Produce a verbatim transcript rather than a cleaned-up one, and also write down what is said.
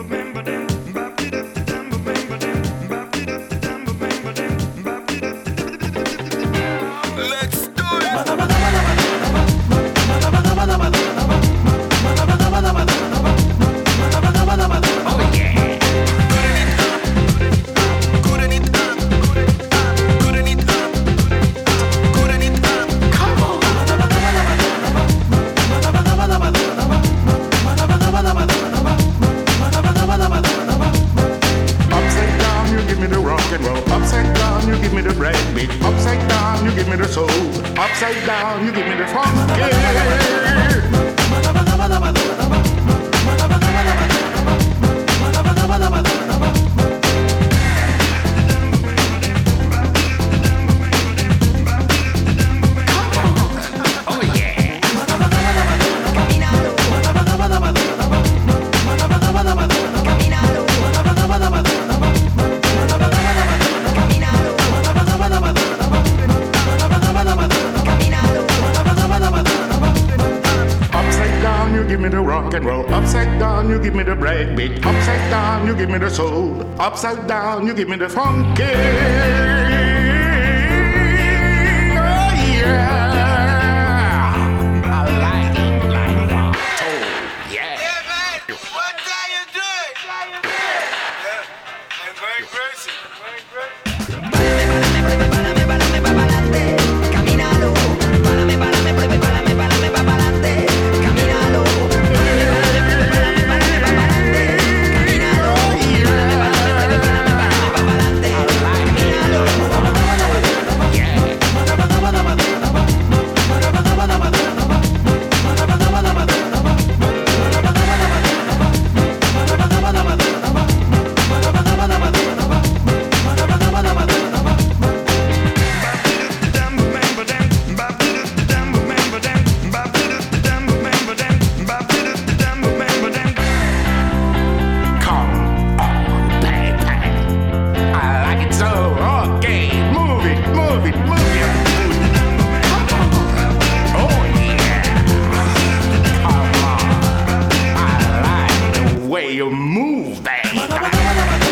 Upside down, you give me the funky. Oh yeah, I like it, like that. Oh yeah. Yeah, man. What day you do it? Yeah. And very crazy. Very crazy. You move, babe.